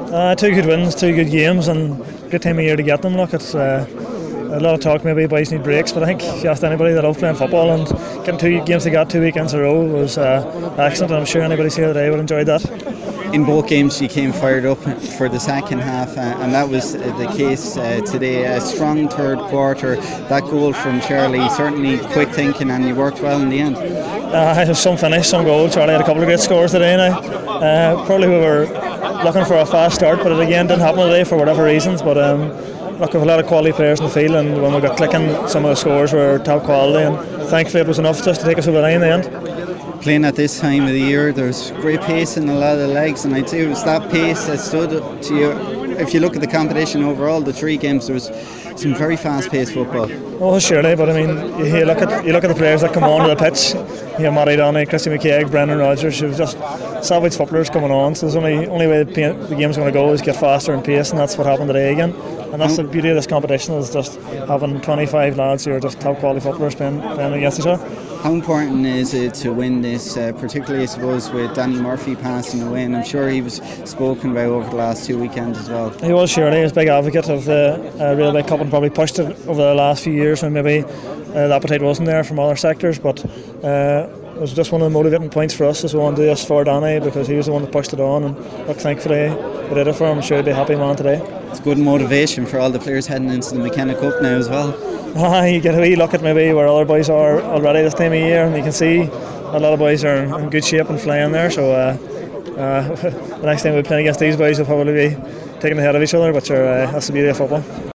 Two good wins, two good games, and good time of year to get them. Look, it's a lot of talk. Maybe boys need breaks, but I think if you asked anybody that loves playing football, and getting two games they got 2 weekends in a row was excellent. And I'm sure anybody here today would enjoy that. In both games, you came fired up for the second half, and that was the case today. A strong third quarter. That goal from Charlie, certainly quick thinking, and you worked well in the end. It was some finish, some goal. Charlie had a couple of great scores today now. Probably we were looking for a fast start, but it again didn't happen today for whatever reasons. But look, we have a lot of quality players in the field, and when we got clicking, some of the scores were top quality, and thankfully it was enough just to take us over the line in the end. Playing at this time of the year, there's great pace in a lot of the legs, and I'd say it was that pace that stood to you. If you look at the competition overall, the 3 games, there was some very fast-paced football. Oh, surely, but I mean, you look at the players that come onto the pitch. You know, Matty Donny, Christy McKeag, Brendan Rodgers. It was just savage footballers coming on. So the only way the game's going to go is get faster in pace, and that's what happened today again. And that's the beauty of this competition, is just having 25 lads who are just top quality footballers playing against each other. How important is it to win this, particularly I suppose with Daniel Murphy passing away, and I'm sure he was spoken about over the last 2 weekends as well. He was, surely. He was a big advocate of the Railway Cup and probably pushed it over the last few years when maybe the appetite wasn't there from other sectors, but it was just one of the motivating points for us as we wanted to do this for Danny, because he was the one that pushed it on, and look, thankfully we did it for him. I'm sure he'd be a happy man today. It's good motivation for all the players heading into the McKenna Cup now as well. You get a wee look at maybe where other boys are already this time of year, and you can see a lot of boys are in good shape and flying there, so the next time we play against these boys we'll probably be taking the head of each other, but sure, that's the beauty of football.